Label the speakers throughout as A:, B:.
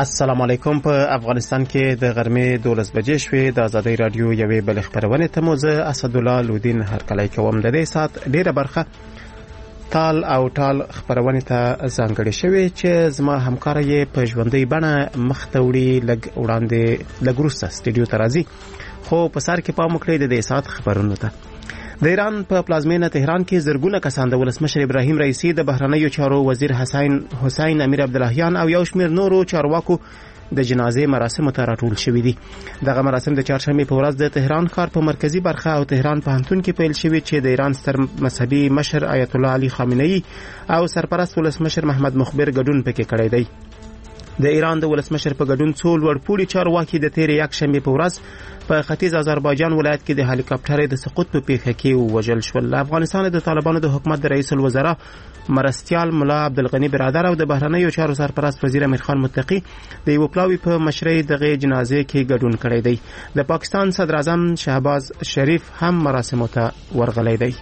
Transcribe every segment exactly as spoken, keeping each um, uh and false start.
A: السلام علیکم. په افغانستان کې د غرمې دولس بجې شوې. د آزادۍ رادیو یوې بل خبرونه ته مو زه اسدالله لودین هرکلی کوم. د دې سات ډیره برخه تال او ټال خبرونه ته ځانګړې شوې چې زما همکار یې په ژوندۍ بڼه مخ ته وړي لګ وړاندې لګ وروسته سټډیو ته راځي. خو په سر کې پام وکړئ د دې سات خبرونو ته. د ایران په پلازمینه تهران کې زرګونه کسان د ولسمشر ابراهیم رئیسی، د بهرنیو چارو وزیر حسین حسین امیر عبداللهیان او یو شمېر نورو چارواکو د جنازې مراسمو ته راټول شوي دي. دغه مراسم د چهارشنبې په ورځ د تهران ښار په مرکزی برخه او تهران پوهنتون کې پیل شوي چې د ایران ستر مذهبي مشر آیت الله علي خامنه‌ای او سرپرست ولسمشر محمد مخبر ګډون پکې کړی دی. د ایران د ولسمشر په ګډون څو لوړپوړي چارواکي د تیرې یکشنبې په ورځ په ختیځ آذربایجان ولایت کې د هلیکاپټر د سقوط په پیښه کې ووژل شول. افغانستان د طالبانو د حکومت د رئیس الوزرا مرستیال ملا عبدالغنی برادر او د بهرنیو چارو سرپرست وزیر امیر خان متقی د یو پلاوی په مشرۍ دغه جنازې کې ګډون کړی دی. د پاکستان صدر اعظم شهباز شریف هم مراسمو ته ورغلی دی.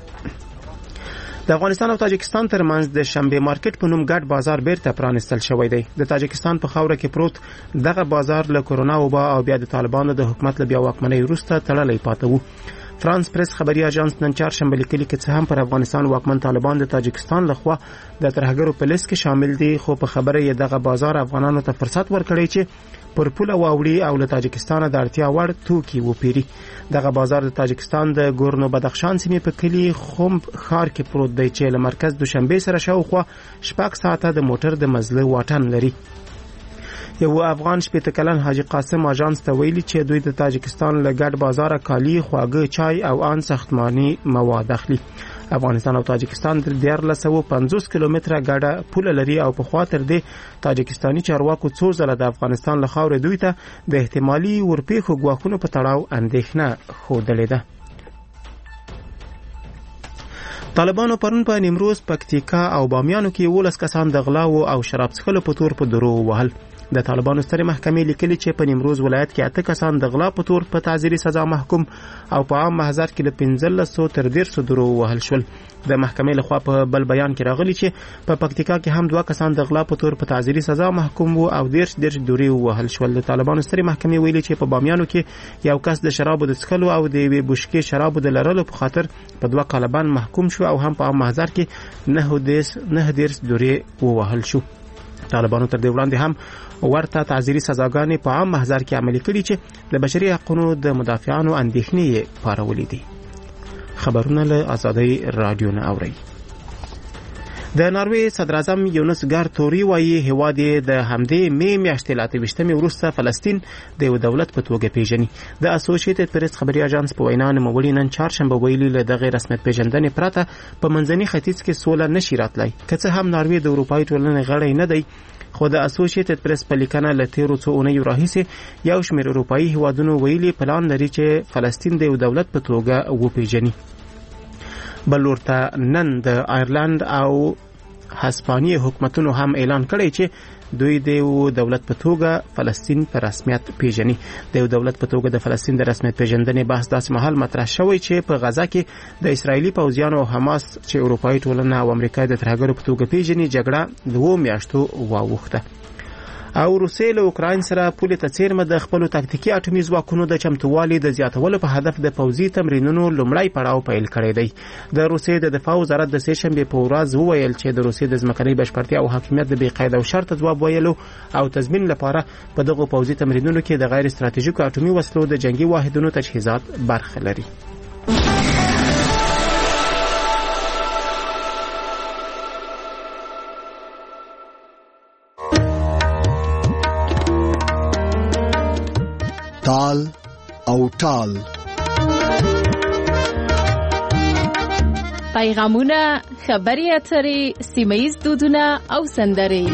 A: د افغانستان او تاجکستان ترمنځ د شنبه مارکیټ په نوم ګډ بازار بیرته پرانستل شوی دی. د تاجکستان په خاوره کې پروت دغه بازار له کورونا وبا او بیا د طالبانو د حکومت له بیا واکمنۍ وروسته تړلی پاتې و. فرانس پریس خبري اژانس نن چهارشنبه لیکلي چې څه هم پر افغانستان واکمن طالبان د تاجکستان لخوا د ترهګرو په لیست کې شامل دي، خو په خبره یې دغه بازار افغانانو ته فرصت ورکړی چې پر پوله واوړي او له تاجکستان د اړتیا وړ توکي وپیري. دغه بازار د تاجکستان د ګورنو بدخشان سیمې په کلی خوم ښار کې پروت دی چې له مرکز دوشنبه سره شاوخوا شپږ ساعته د موټر د مزله واټن لري. یو افغان شپېته کلن حاجی قاسم اژانس ته ویلي چې دوی د تاجکستان له ګډ بازار کالی، خواږه، چای او ان ساختماني مواد اخلي. افغانستان او تاجکستان د دیارلس سوه پنځوس کیلومتره ګډه پوله لري او په خوا تر دې تاجکستاني چارواکو څو ځله د افغانستان له خاورې دوی ته د احتمالي ورپېښو ګواښونو په تړاو اندېښنه ښودلې ده. طالبانو پرون په نیمروز، پکتیکا او بامیانو کې ولس کسان د غلاو او شراب څښلو په تور په درو وهل. د طالبانو سترې محکمې لیکلي چې په نیمروز ولایت کې اته کسان د غلا په تور په تعزیري سزا محکوم او په عام محضر کې له پنځلسو تر دیرشو درو وهل شول. د محکمې لخوا په بل بیان کې راغلي چې په پکتیکا کې هم دوه کسان د غلا په تور په تعزیري سزا محکوم وو او دیرش دیرش دورې وهل شول. د طالبانو سترې محکمې ویلي چې په بامیانو کې یو کس د شرابو د څښلو او د یوې بشکې شرابو د لرلو په خاطر په دوه کاله باندې محکوم شو او هم په عام محضر کې نه دیرش دورې ووهل شو. طالبانو تر دې وړاندې هم ورته تعزیري سزاګانې په عام محضر کې عملي کړي چې د بشري حقوقو د مدافعانو اندېښنې یې پارولې دي. خبرونه له آزادۍ رادیو نه اوري. د ناروې صدر اعظم یونس ګار توري وایي هیواد د همدې می میاشتې له اته ویشتمې وروسته فلسطین د یو دولت په توګه پیژني. د اسوسییټډ پریس خبري اژانس په وینا نوموړي نن چهارشنبه ویلي له دغه رسمیت پیژندنې پرته په منځني ختیځ کې سوله نشي راتلی. که څه هم ناروې د اروپایي ټولنې غړی نه دی، خو د اسوسییټډ پریس په لیکنه له تیرو څو اونیو راهیسې یو شمېر اروپایي هیوادونو ویلي پلان لري چې فلسطین د یو دولت په توګه وپیژني. بل ورته نن د آیرلند او هسپانیې حکومتونو هم اعلان کړی چې دوی د یو دولت په توګه فلسطین په رسمیت پیژني. د یو دولت په توګه د فلسطین د رسمیت پیژندنې بحث داسې مهال مطرح شوی چې په غزا کې د اسرایلی پوځیانو او حماس چې اروپایي ټولنه او امریکا د ترهګرو په توګه پیژني جګړه دوه میاشتو واوښته. او روسیې له اوکراین سره پولې ته څیرمه د خپلو تاکتیکي اټومي ځواکونو د چمتووالي د زیاتولو په هدف د پوځي تمرینونو لومړی پړاو پیل کړی دی. د روسیې د دفاع وزارت د سې شنبې په ورځ وویل چې د روسیې د ځمکنۍ بشپړتیا او حاکمیت د بې قید او شرط ځواب ویلو او تضمین لپاره په دغو پوځي تمرینونو کې د غیر استراتیژیکو اټومي وسلو د جنگي واحدونو تجهیزات برخه لري.
B: تال او ټال
C: پیغامونه، خبري اترې، سیمه‌ییز دودونه او سندرې.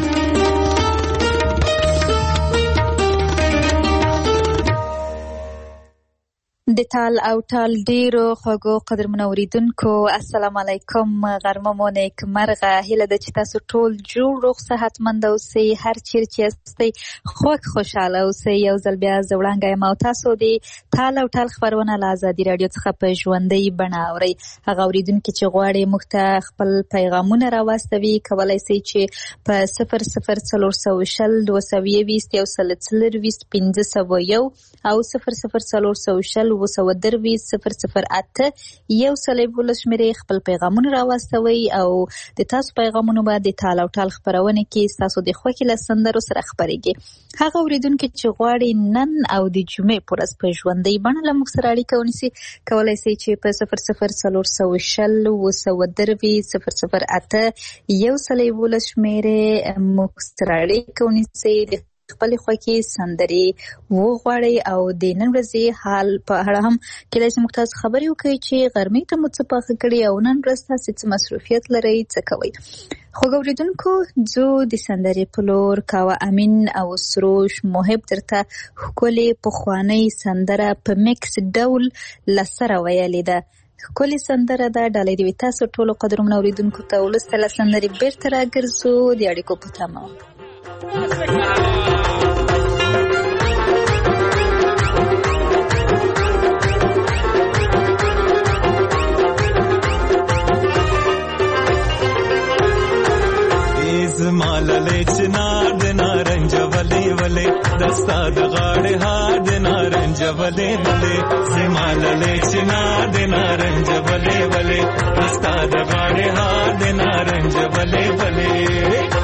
D: د تال او تال ډیرو خوږو قدرمنو اوریدونکو السلام علیکم. غرمه مو نیک مرغه. هیله ده چې تاسو ټول جوړ روغ صحتمند اوسئ، هر چیرې چې یاستئ خوږ خوشاله اوسئ. یو ځل بیا زه وړاندې یم او تاسو د تال او تال خپرونه له ازادي راډیو څخه په ژوندۍ بڼه اورئ. هغه اوریدونکي چې غواړي موږ ته خپل پیغامونه راواستوي کولی شئ چې په صفر صفر څلور سوه شل دوه سوه یوویشت یو سل څلرویشت پنځه سوه یو او صفر صفر څلور سوه شل اووه سوه درویشت صفر صفر اته یو سل یوولس شمېرې خپل پیغامونه راواستوئ او د تاسو پیغامونه به د تال او تال خپرونه کې ستاسو د خوښې له سندرو سره خپرېږي. هغه اورېدونکي چې غواړي نن او د جمعې په ورځ په ژوندۍ بڼه له موږ سره اړیکه ونیسي کولی شئ چې په صفر صفر څلور سوه شل اووه سوه درویشت صفر صفر اته یو سل یوولس شمېرې موږ سره اړیکه ونیسئ، د خپل خوښي سندرې وغواړئ او د نن ورځې حال په اړه هم کېدای شي موږ تاسو خبرې وکړئ چې غرمې ته مو څه پاخه کړي او نن ورځ تاسې څه مصروفیت لرئ، څه کوئ. خوږ اورېدونکو ځو د سندرې په لور. کاوه امین او سروش محب درته ښکلې پخوانۍ سندره په میکس ډول له سره ویلې ده. ښکلې سندره ده. ډالۍ دې وي تاسو ټولو قدرمنو اورېدونکو ته. وروسته له سندرې بېرته راګرځو د اړیکو په تمه.
E: زمالله چنار د نارنج ولې ولې دستا د غاړې هار د نارنج ولې ولې زمالله چنار د نارنج ولې ولې دستا د غاړې هار د نارنج ولې ولې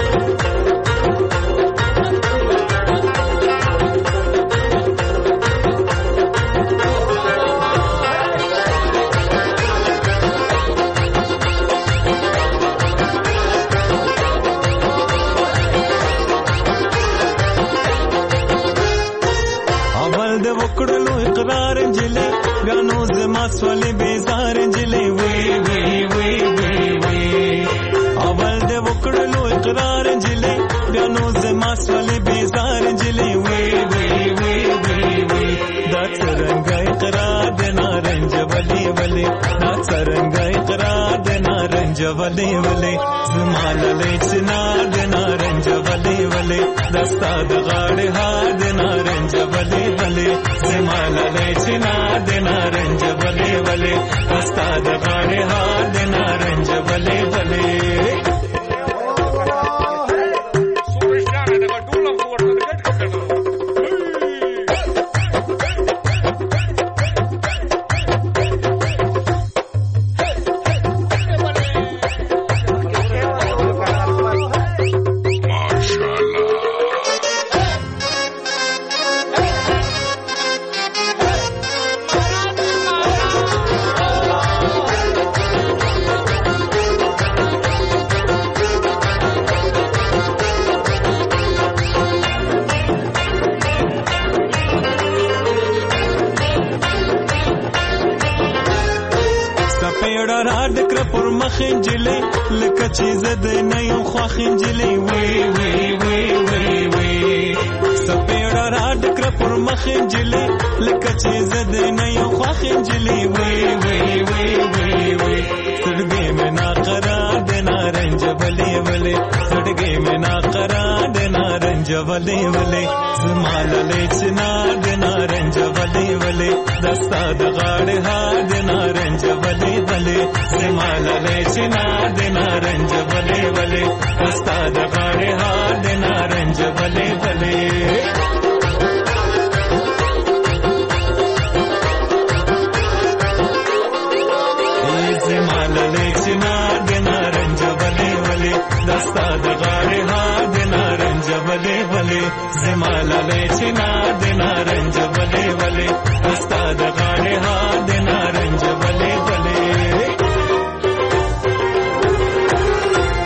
E: مسولې بیزار انجلې وی وی وی وی وی اول د وکړلو اقرار انجلې بیا نو زما مسولې بیزار انجلې وی وی وی وی وی دا څنګه اقرار د نارنج ولې ولې دا څنګه اقرار د نارنج ولې ولې زمالله چنا د نارنج ولې ولې دستا د غاړې هار د نارنج ولې ولې زمالله چنا د نارنج ولې ولې دستا د غاړې هار د نارنج ولې ولې خنجلې لکه چې زده نه یو خوا خنجلې وی وی وی وی وی سپېړه را ډکره پر مخ خنجلې لکه چې زده نه یو خوا خنجلې وی وی وی وی وی سړګې مې نا قرار د نارنج ولې ولې سړګې مې نا قرار د نارنج ولې ولې زمالله چنا د نارنج ولې ولې دستا د غاړې هار د نارنج ولې ولې زمالله چنا د نارنج ولې ولې دستا د غاړې هار د نارنج ولې ولې زمالله چنا د نارنج ولې ولې دستا د غاړې هار د نارنج ولې ولې زمالله چنا د نارنج ولې ولې دستا د غاړې هار د نارنج ولې ولې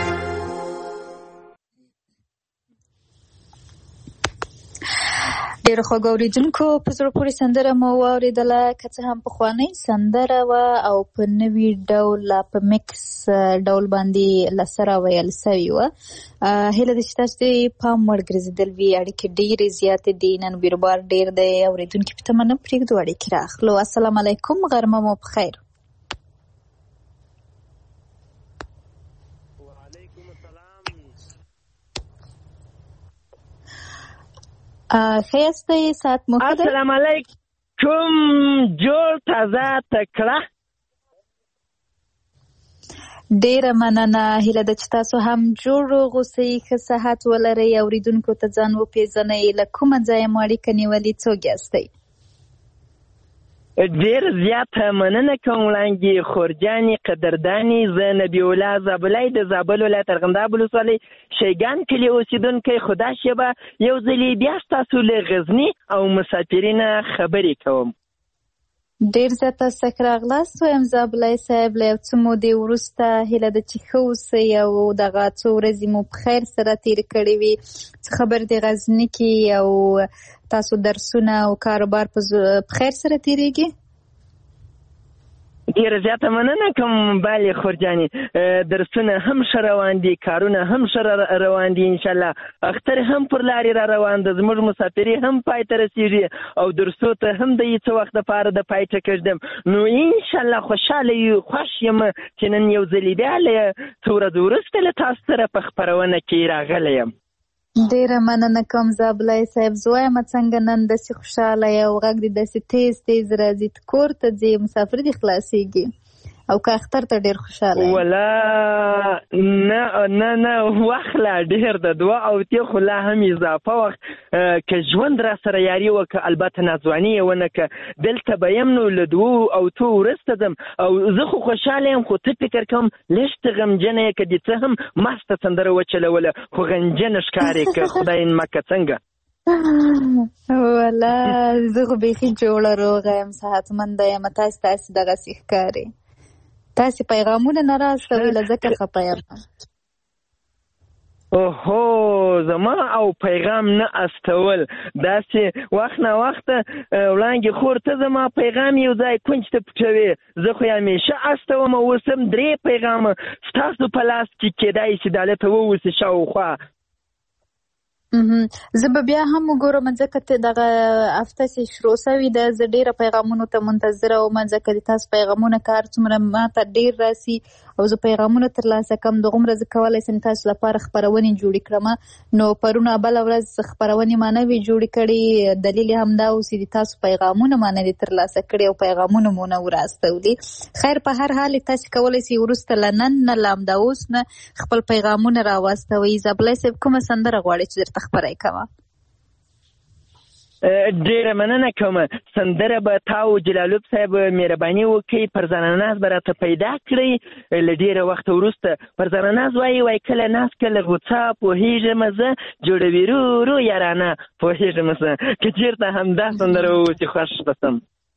D: ډیر ډېر خوږ اورېدونکو په زړه پورې سندره مو واورېدله، که څه هم پخوانۍ سندره وه او په نوي ډول په میکس ډول باندې له سره ویل سوې وه. هیله ده چې تاسو دې پام وړ ګرځېدل وي. اړیکې ډېرې زیاتې دي، نن بیروبار ډېر دی. اورېدونکي په تمه نه پرېږدو، اړیکې راخلو. السلام علیکم، غرمه مو په خیر. ښه یاستئ؟ ساعت مو ښه دی؟
F: السلام علیکم، جوړ تازه تکړه.
D: ډېره مننه. هیله ده چې تاسو هم جوړ روغ اوسئ، ښه صحت ولرئ. اورېدونکو ته ځان وپېژنئ، له کومه ځایه مو اړیکه نیولې، څوک یاستئ؟
F: ډېر زیاته مننه کوم وړاندې خورجانې قدردانې. زه نبی الله زابلی د زابل ولایت ارغنداب ولسوالۍ شیګان کلي اوسېدونکی. خدا شیبه یو ځلې بیا ستاسو له غزني او مسافرینه خبرې کوم.
D: ډېر زیات تاسو ته راغلاست. وایم زابلی صاحب، له یو څه مودې وروسته هیله ده چې ښه اوسئ او دغه څو ورځې مو په خیر سره تېرې کړې وي. څه خبر دی غزني کې او تاسو درسونه او کاروبار په خیر سره تېرېږي؟
F: ډېره زیاته مننه کوم بالې خورجانې. درسونه هم ښه روان دي، کارونه هم ښه روان دي انشاءالله. اختر هم پر لارې را روان ده، زموږ مسافري هم پای ته رسېږي او درسو ته هم د څه وخت دپاره د پای ټکی ږدم. نو انشاءالله خوشحاله یو، خوښ یم چې نن یو ځلې بیا له څو ورځو وروسته له تاسو سره په خپرونه کې راغلی یم.
D: ډېره مننه کوم زابلی صاحب. زه وایم څنګه نن داسې خوشحاله یې او غږ دې داسې تیز تیز راځي. ته کور ته ځې، مسافر دې خلاصېږي او که اختر ته ډېر خوشحاله یې؟
F: ولا نه نه نه وخت لا ډېر د دوه او تې خو لا هم اضافه وخت. که ژوند را سره یاري وکړه، البته ناځواني یې ونه کړه، دلته به یم نو له دوو او تو وروسته ځم. او زه خو خوشحاله یم، خو ته فکر کوم لږ ته غمجنه یې، که دې څه هم مسته سندره وچلوله خو غمجنه ښکارې که خدای مکه څنګه.
D: ولا زه خو بیخي جوړه روغه یم، صحتمنده یم. تاسې تاسې دغسې ښکارې. تاسې پیغامونه نه راستوئ، له ځکه خفه یم.
F: اوهو زما او پیغام نه استول، داسې وخت نه وخته وړانګې خور ته زما پیغام یو ځای کونج ته پټوې. زه خو یې همیشه استوم، اوس هم درې پیغامه ستاسو په لاس کې کېدای شي دالته ووسي شاوخوا.
D: زه به بیا هم وګورم، ځکه ته دغه هفته چې شروع سوې ده، زه ډېره پیغامونو ته منتظره وم، ځکه د تاسو پیغامونه که هر څومره ما ته ډېر راسي او زه پیغامونه ترلاسه کړم، دغومره زه کولی شم تاسو لپاره خپرونې جوړې کړم. نو پرون بله ورځ خپرونې ما نه وې جوړې کړې، دلیل یې همدا و چې د تاسو پیغامونه ما نه دي ترلاسه کړي او پیغامونه مو نه وراستولي. خیر، په هر حال تاسو کولی شئ وروسته له نن نه له همدا اوس نه خپل پیغامونه راواستوئ. زابلی صاحب، کومه سندره غواړئ چې درته خبرې کوه؟
F: ډېره مننه کومه. سندره به تا او جلالوب صاحب مهرباني وکړئ، فرزانه ناز به راته پیدا کړئ له ډېره وخته وروسته. فرزانه ناز وایي وایي کله ناز کله غوڅه، پوهېږم زه جوړوي رو رو یارانه، پوهېږم زه. که چېرته همدا سندره ووسي خوښ به شم.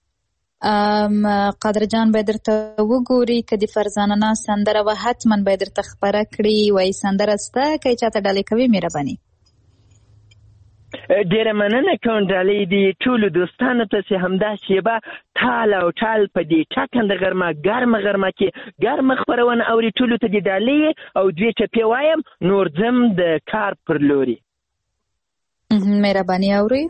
D: قادر جان باید درته وګوري، که د فرزانه ناز سندره وه حتما باید درته خپره کړي. وایي سندره سته، که یې چاته ډالۍ کوي مهرباني.
F: ډېره مننه کوم ډالۍ دي ټولو دوستانو ته چې همدا شیبه ټال او ټال په دې ټاکنده غرمه ګرمه غرمه کې ګرمه خپرونه اوري. ټولو ته دې ډالۍ او دوې ټپې وایم، نور ځم د کار پر لوري.
D: مهرباني اورئ.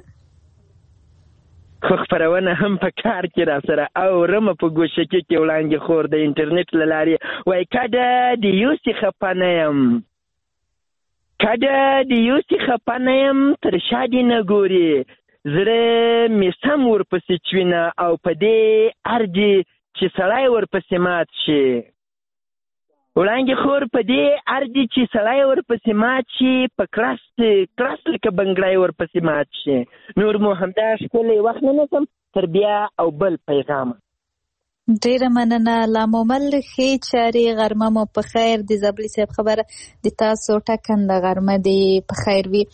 F: خو خپرونه هم په کار کې را سره اورم په ګوشکې کې وړاندې خور د انټرنیټ له لارې وایي کډه د یوسې خفه نه یم، کډه د یوسې خفه نه یم، تر شا دې نه ګوري، زړه مې سم ورپسې چوینه او په دې ارجې چې سړی ورپسې مات شي. وړانګې خور په دې ارجې چې سړی ورپسې مات شي، په کړس کړس لکه بنګړی ورپسې مات شي. نور مو همدا ښکلی وخت نه نیسم، تر بیا او بل پیغامه.
D: ډیره مننه لامومل ښې چارې غرمه مو په خیر د زابلي صاحب خبره د تاسو ټکنده غرمه دی په خیر وي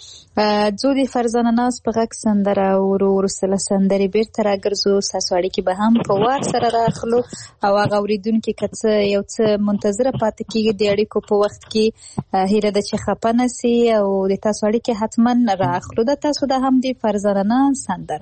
D: ځو د فرزانه ناز په غږ سندره ورو وروسته سندرې بیرته راګرځو ستاسو اړیکې به هم په وار سره راخلو او هغه اورېدونکي که څه یو څه منتظره پاتې کېږي د اړیکو په وخت کې هیله ده چې خفه نه سي او د تاسو اړیکې حتما راخلو د تاسو د هم د فرزانه ناز سندره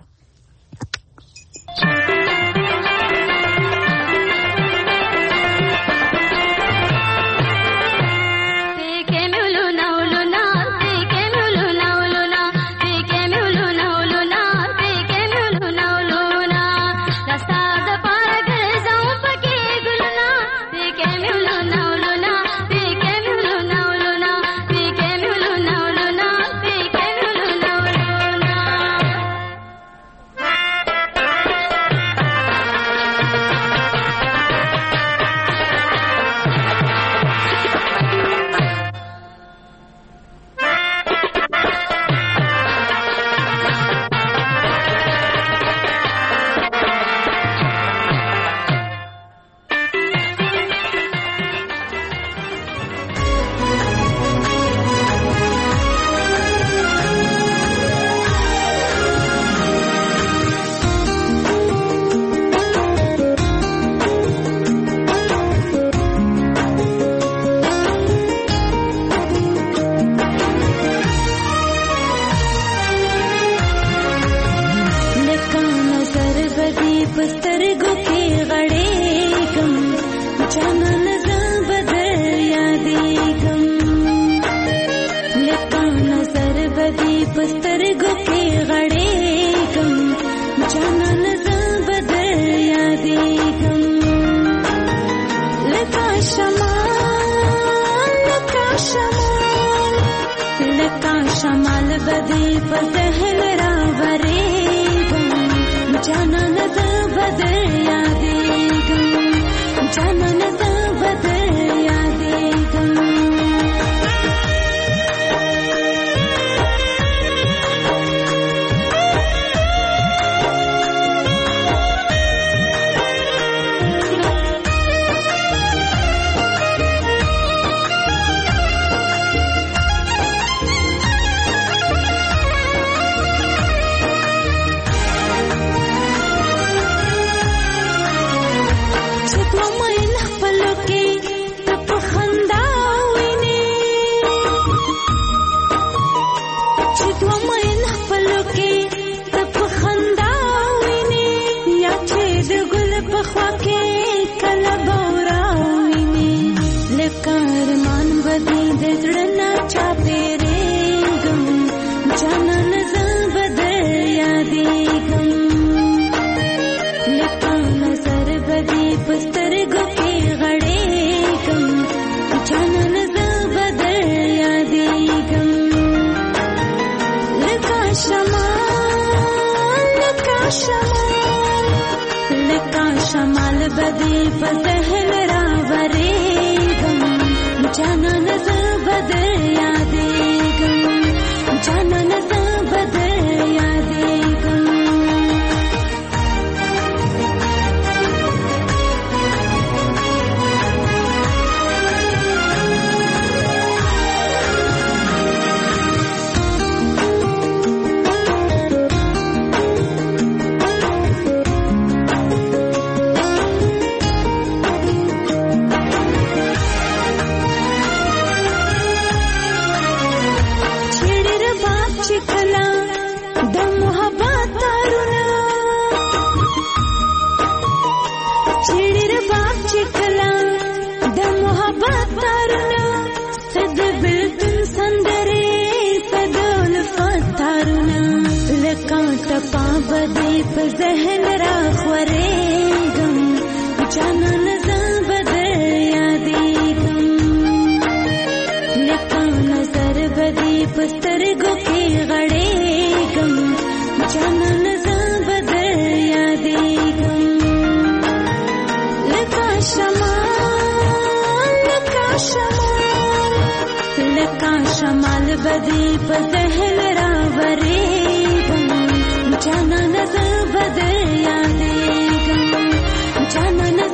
G: بدر یادېږم جانانه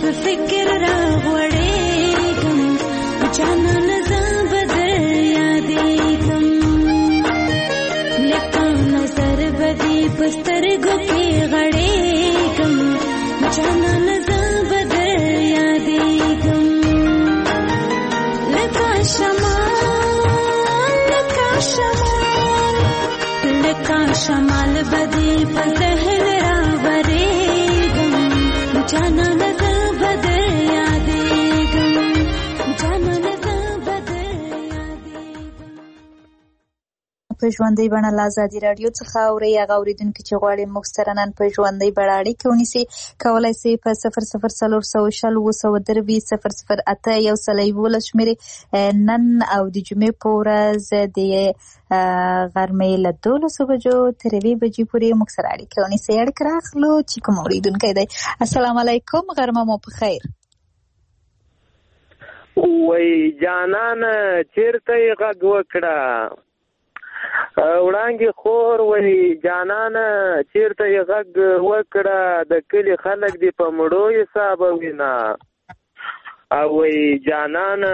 G: په فکر راغوړېږم جانان زه به در یادېږم لکه نظر به دې په سترګو کې غړېږم جانان زه به در یادېږم لکه شمال لکه شمال لکه شمال به دې په ذهن راورېږم جانان زه به در یادېږم جانان زه به در یادېږم.
D: په ژوندۍ بڼه له ازادي راډیو څخه اورئ. هغه اورېدونکي چې غواړي موږ سره نن په ژوندۍ بڼه اړیکې ونیسي کولی سي په صفر صفر څلور سوه شل اووه سوه دروي صفر صفر اته یو سل یولس شمېرې نن او د جمعې په ورځ د غرمې له دولسو بجو تر یوې بجې پورې موږ سره اړیکې ونیسئ. اړیکې راخلو چې کوم اورېدونکی دی. السلام علیکم، غرمه مو په خیر.
F: وای جانانه چېرته یې غږ وکړه وړانګې خور، وای جانانه چېرته یې غږ وکړه د کلي خلک دې په مړو حسابوینه او وای جانانه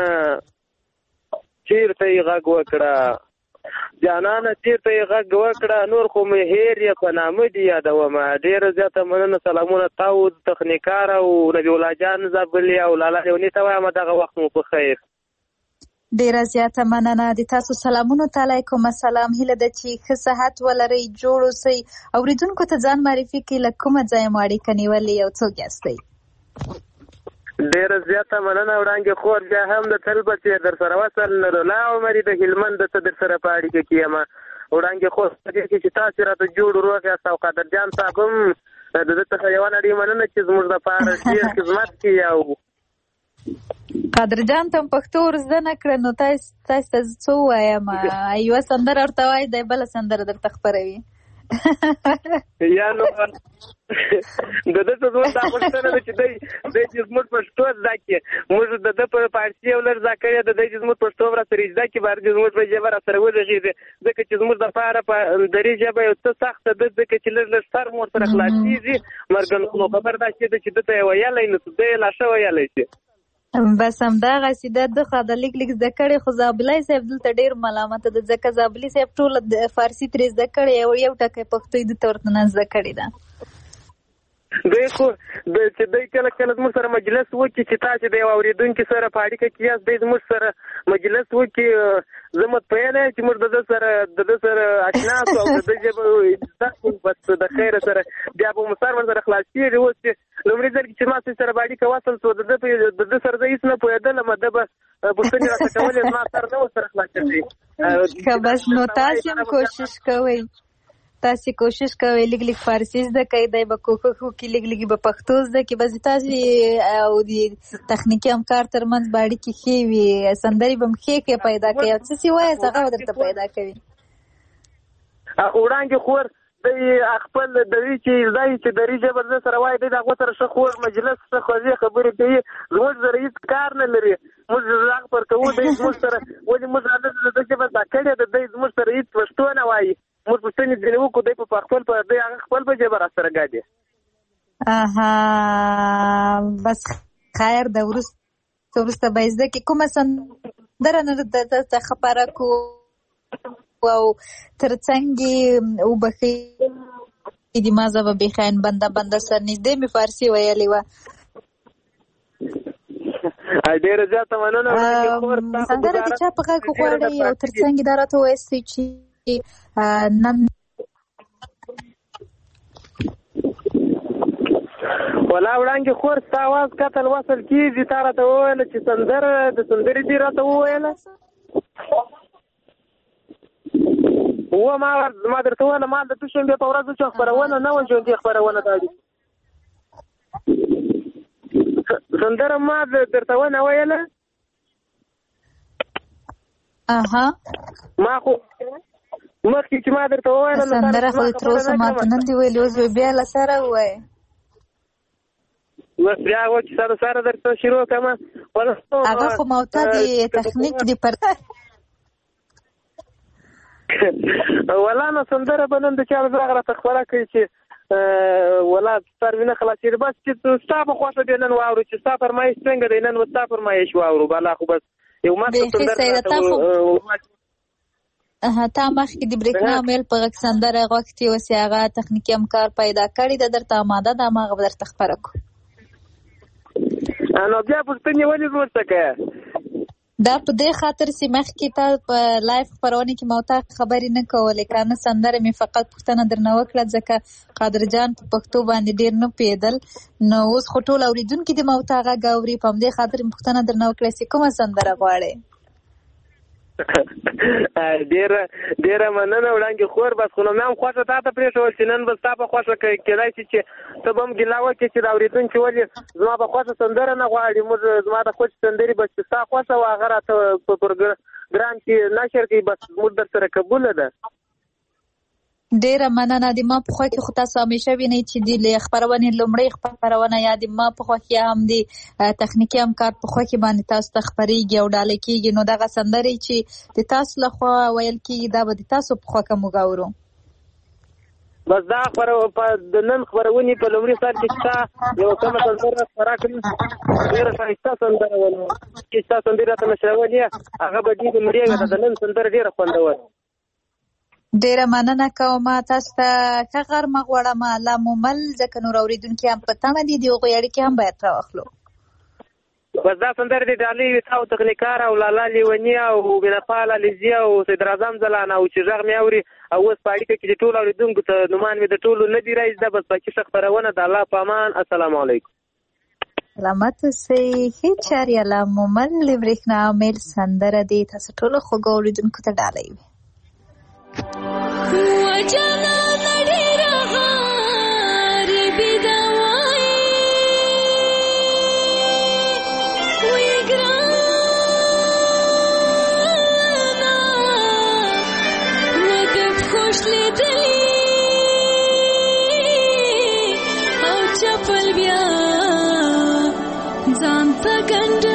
F: چېرته یې غږ وکړه جانانه چېرته یې غږ وکړه نور خو مې هېر یې په نامه دې یادومه. ډېره زیاته مننه، سلامونه تاو تخنیکار او نبي الله جان زابلي او لالا لیوني ته وایم دغه وخت مو په خیر.
D: ډیره زیاته مننه د تاسو سلامونو ته. علیکم السلام. هیله ده چې ښه صحت ولرئ، جوړ اوسئ. اورېدونکو ته ځان معرفي کړئ، له کومه ځایه مو اړیکه نیولې او څوک یاستئ؟
F: ډیره زیاته مننه وړانګې خور، بیا هم د تل په څېر در سره وصل نورالله عمري د هلمند څه در سره په اړیکه کې یم. وړانګې خور په دې کې چې تاسې راته جوړ روغ یاست او قادرجان صاحب هم د ده څخه یوه نړۍ مننه چې زموږ دپاره ډېر خدمت کوي. او
D: قادرجان ته هم پښتو ور زده نه کړه، نو تاسو تاسو ته څه ووایم؟ یوه سندره ورته وایي، دی بله سندره درته خپروي.
F: یا نو د ده څه زموږ دا غوښتنه ده چې دی دی چې زموږ پښتو زده کړي. موږ د ده په فارسي یو لږ زده کړې ده، دی چې زموږ پښتو را سره زده کړي بار چې زموږ په ژبه را سره ولغېږي، ځکه چې زموږ دپاره په دري ژبه یو څه سخته ده، ځکه چې لږ لږ سر مو ورسره خلاصېږي. مرګ نو خبر دا چې ده چې ده ته یې ویلی نو دی یې لا ښه ویلی شي.
D: بس همدغسې ده، ده خو د لیک لیک زده کړې، خو زابلي صاحب دلته ډېر ملامته ده، ځکه زابلي صاحب ټوله فارسي ترې زده کړې او یو ټکی پښتو یې دلته ورته نه زده کړې ده.
F: دی خو چې دی کله کله زموږ سره مجلس وکړي چې تاسې د یو اورېدونکي سره په اړیکه کې یاست، دی زموږ سره مجلس وکړي، زه مطمئنه یم چې موږ د ده سره د ده سره اشنا شو او د ده ژبه زده کړو. بس د خیره سره بیا به مو سر ورسره خلاصېږي. اوس چې لومړي ځل کې چې ما سره به اړیکه وصل شوه، د ده د ده سره زه هېڅ نه پوهېدلم، ده به پوښتنې راته کولې، زما سر نه ورسره خلاصېدی.
D: ښه بس نو تاسې هم کوشش کوئ تاسې کوشش کوئ لیک لیک فارسي زده کړئ، دی به کوښښ وکړي لیک لیک به پښتو زده کړي. بس تاسې او د تخنیکي همکار تر منځ به اړیکې ښې وي، سندرې به هم ښې ښې پیدا کوي او څه چې وایاست هغه به درته پیدا کوي.
F: وړانګې خور دی خپل دوی چې زده چې دري ژبه زه سره وایي، دی د هغو سره ښه خوږ مجلس ښه خوږې خبرې کوي. زموږ سره هېڅ کار نه لري، موږ غږ پر کوو، دی زموږ سره ولې موږ هلته د ده ژبه زده کړې ده، دی زموږ سره هېڅ پښتو نه وایي. موږ پوښتنې ځینې وکړو، دی په خپل په دی هغه خپل په ژبه را سره ګډي.
D: اها بس خیر ده، وروسته وروسته به یې زده کړي. کومه سندره نه درته خپره کړو او تر څنګ یې وبښئ د ما زه به بېخین بنده بنده سر نږدې مې فارسي ویلې وه.
F: ډېره زیاته مننه.
D: سندره د چا په غږ غواړئ او تر څنګ یې دا راته ووایاستئ چې نن
F: ولا وړانګې خور ستا اواز قتل وصل کېږي. تا راته وویله چې سندره د سندرې دې راته وویله و ما ما درته وویله ما د دوشنبې په ورځ چې خپرونه نه وه ژوندۍ خپرونه دا دي سندره ما درته ونه ویله.
D: اها
F: ما خو مخکې چې ما درته وویله
D: سندره خو تر اوسه ما ته نه دي ویلي، اوس به بیا له سره ووایې.
F: اوس بیا و چې سره سره درته شروع کړم.
D: هغه خو موته دي تخنیک دي پر
F: ولا نو سندره به نن د چا غږ راته خپره کړي چې ولا سر وینه خلاصېږي بس چې ستا په خوښه دی نن واورو چې ستا فرمایش څنګه دی نن ستا فرمایش واورو بالا خو بس یو ماسته سندره
D: تا مخکې د برېښنا میل په غږ سندره غوښتي اوس هغه تخنیکي همکار پیدا کړي ده درته اماده ده هماغه به درته خپره کړو
F: نو بیا پوښتنې ولې ورته کوې
D: دا په دې خاطر چې مخکې تا په لایف خپرونه کې ما ورته خبرې نه کولې که نه سندره مې فقط پوښتنه درنه وکړه ځکه قادر جان په پښتو باندې ډېر نه پوهېدل نو اوس خو ټول اورېدونکي د ما ورته غږ اوري په همدې خاطر مې پوښتنه درنه وکړه چې کومه سندره غواړې
F: ډېره ډېره مننه وړاندې خور بس خو نو مې هم خوښه تا ته پرېښول چې نن به ستا په خوښه کېدای شي چې ته به هم ګیله وکړې چې د اورېدونکي ولې زما په خوښه سندره نه غواړي موږ زما د خوښې سندرې بس چې ستا خوښه وه هغه راته په پروګرام کې نشر کوي بس موږ در سره قبوله ده
D: ډیره مننه د ما په خوا کې خو تاسو همیشه وینئ چې د خپرونې لومړۍ خپرونه یا د ما په خوا کې هم د تخنیکي همکار په خوا کې باندې تاسو ته خپرېږي او ډالۍ کېږي نو دغه سندرې چې د تاسو لخوا ویل کېږي دا به د تاسو په خوا کې موږ اورو
F: بس دا د نن خپرونې په لومړي سر کې ستا یوه کومه سندره خپره کړي ډېره ښایسته سندره وه نو چې ستا سندرې راته نشرولې هغه به دې د مړېږه ده د نن سندره ډېره خوندوره
D: ډیره مننه کوم تاسو ته ښه غرمه غواړم الله مو مل ځکه نور اورېدونکي هم په تمه دي د هغوی اړیکې هم باید راواخلو
F: بس دا سندره د ډالۍ ویتا او تخنیکار او لالا لیوني او مینهپال علیزي او صدر اعظم ځلان او چې غږ مې اوري او اوس په اړیکه کې د ټولو اورېدونکو ته نومان مې د ټولو نه دي رئیس ده بس باقي ښه خپرونه د الله په امان السلام علیکم
D: سلامت اوسئ ښې چارې الله مو مل د برېښنا میل سندره دی تاسو ټولو خوږو اورېدونکو ته ډالۍ وي
G: وجنا نډیرا غاری بيدوای وی ګرانا وقت خوش لیدلی او چپل بیا ځان ته ګنډ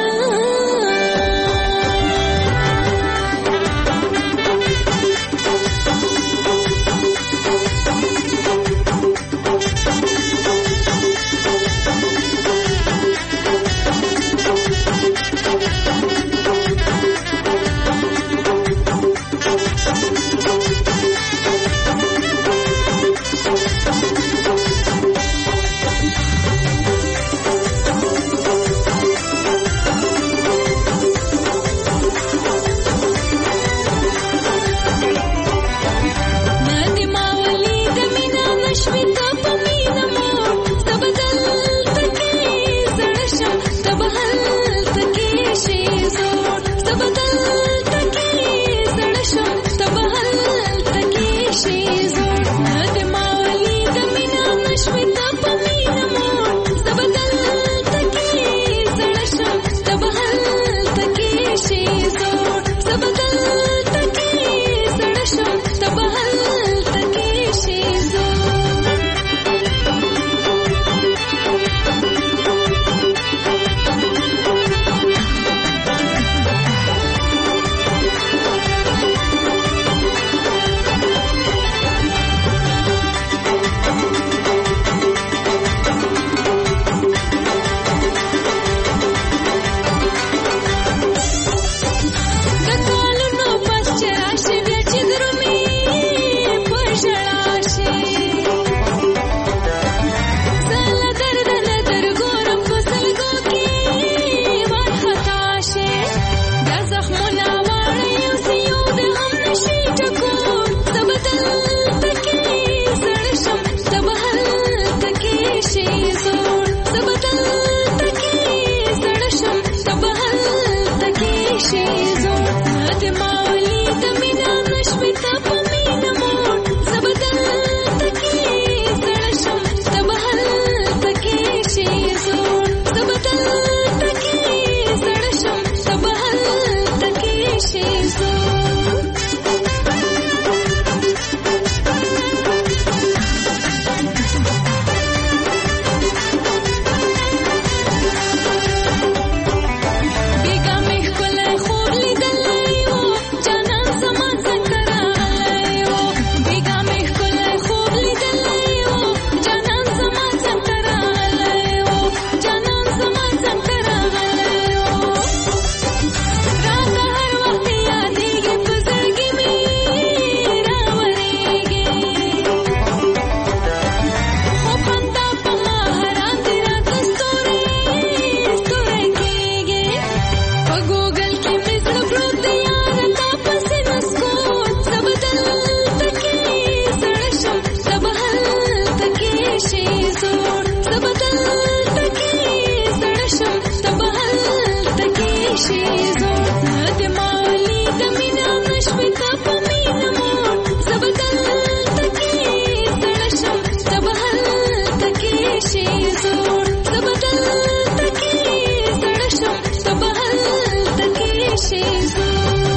G: شي زور د مالی د مینا مشوي په مینا مور زبدل تکي سړشم تبهل تکي شي زور زبدل تکي سړشم تبهل تکي شي زور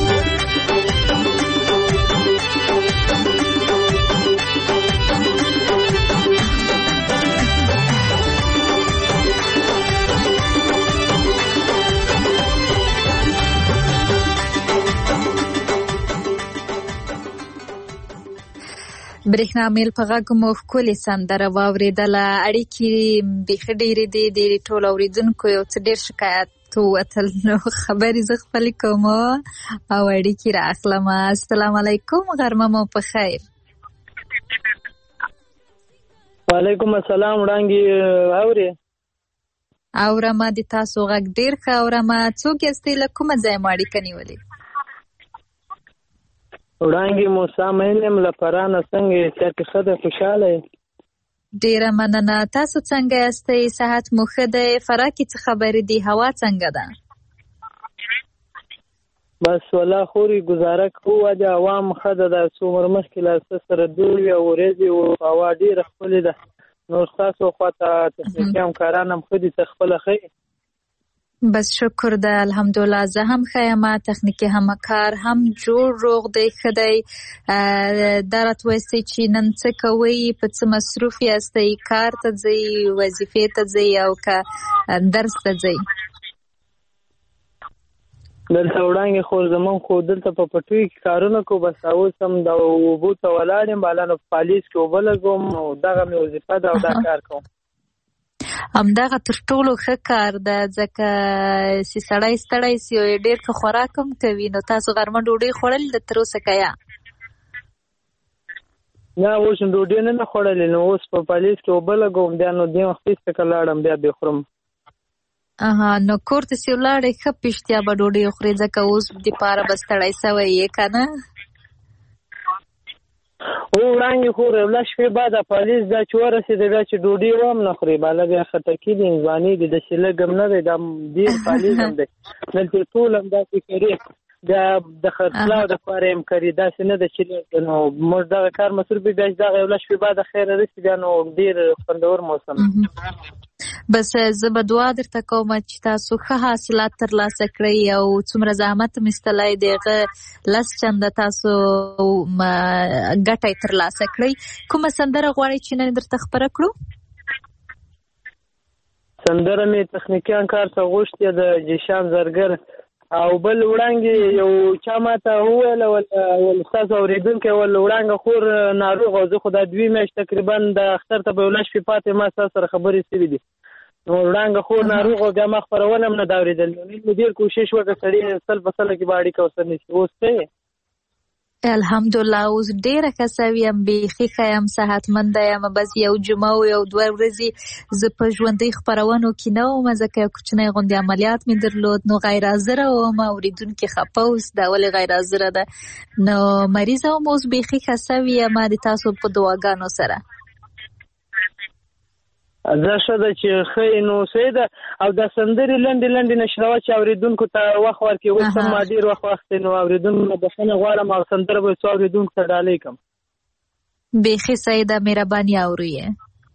D: برېښنا میل په غږ مو ښکلې سندره واورېدله. اړیکې بیخي ډېرې دي د ټولو اورېدونکو یو څه ډېر شکایت ووتل، نو خبرې زه خپلې کوم او اړیکې رااخلم. السلام علیکم، غرمه مو په خیر.
F: وعلیکم السلام. وړانګې اورې؟
D: اورم، د تاسو غږ ډېر ښه اورم. څوک یاستئ، له کومه ځایه مو اړیکه نیولې؟
F: وړانګې موسی مین یم له فرانه. څنګه یې؟ صحت ښه دی؟ خوشحاله یې؟
D: ډېره مننه. تاسو څنګه یاستئ؟ صحت مو ښه دی؟ فراه کې څه خبرې دي؟ هوا څنګه ده؟
F: بس والله خوري ګزاره کوو. د هوا هم ښه ده. دا څو عمر مخکې له څه سره دوړې او ورېځې وو، هوا ډېره ښکلې ده. نو ستاسو خواته تخنیکي همکاران هم ښه دي، څه خپله ښه یې؟
D: بس شکر ده، الحمدلله. زه هم ښه یم، تخنیکي همکار هم جوړ روغ دی، ښه دی. دا راته وایاستئ چې نن څه کوئ، په څه مصروف یاستئ؟ کار ته ځئ، وظیفې ته ځئ او که درس ته ځئ؟
F: دلته وړانګې خو زمونږ خو دلته په پټیو کې کارونه کوو. بس اوس هم د اوبو ته ولاړ یم، بالانو په پالیز کې اوبه لګوم او دغه مې وظیفه ده او دا کار کوم.
D: همدغه تر ټولو ښه کار ده، ځکه چې سړی ستړی سي او ډېر ښه خوراک هم کوي. نو تاسو غرمه ډوډۍ خوړلې ده تر اوسه که یا؟
F: نه، اوس ډوډۍ نه ده خوړلې. نو اوس په پالیز کې اوبه لګوم، بیا نو دې وخت هېڅ څه لاړم بیا بې خورم.
D: اها، نو کور ته چې ولاړې ښه پېشتیا به ډوډۍ وخورې، ځکه اوس دپاره به ستړی سوی یې که نه؟
F: او وړانګې خو یوله شپې بعد پالیز دا چې ورسېده بیا چې ډوډۍ هم نه خورې، بالا بیا خټکي دي، ځواني دي، داسې لږ هم نه دی، دا ډېر پالیز هم دی. دلته ټول هم داسې کوي، بیا د خرڅلاو دپاره یې هم کوي، داسې نه ده چې نو موږ دغه کار مصروف وي. بیا چې دغه یوله شپې بعد خیره رسي بیا نو ډېر خوندور موسم.
D: بس زه به دعا درته کوم چې تاسو ښه حاصلات ترلاسه کړئ او څومره زحمت هم ایستلی دی هغه لس چنده تاسو ګټه یې ترلاسه کړئ. کومه سندره غواړئ چې نن درته خپره کړو؟
F: سندره مې تخنیکي همکار ته غوښتې د جیشان زرګر او بل وړانګې یو چا ماته وویله ول ستاسو اورېدونکی ول وړانګه خور ناروغ او زه خو دا دوې میاشتې تقریبا د اختر ته به یوله شپې پاتې ما ستاسو سره خبرې شوي دي. نو وړانګه خور ناروغ او بیا ما خپرونه هم نه ده اورېدل. نو مې ډېر کوشش وکړه سړي سل په سله کې به اړیکه ورسره نیسي. اوس څه یې؟
D: الحمدلله اوس ډېره ښه سوې یم، بیخي ښه یم، صحتمنده یم. بس یو جمعه او یو دوه ورځې زه په ژوندۍ خپرونو کې نه وم، ځکه یو کوچنی غوندې عملیات مې درلود. نو غیر حاضره وم، اورېدونکي خفه اوس دا ولې غیر حاضره ده. نو مریضه وم، اوس بیخي ښه سوې یم د تاسو په دعاګانو سره.
F: دا ښه ده چې ښه یې. نو صحیح ده. او دا سندرې لنډې لنډې نشروه چې اورېدونکو ته وخت ورکړي، اوس هم ما ډېر وخت واخیستی، نو اورېدونکو نه بښنه غواړم او سندره به څو اورېدونکو ته ډالۍ کړم.
D: بیخي صحیح ده، مهرباني اورو یې.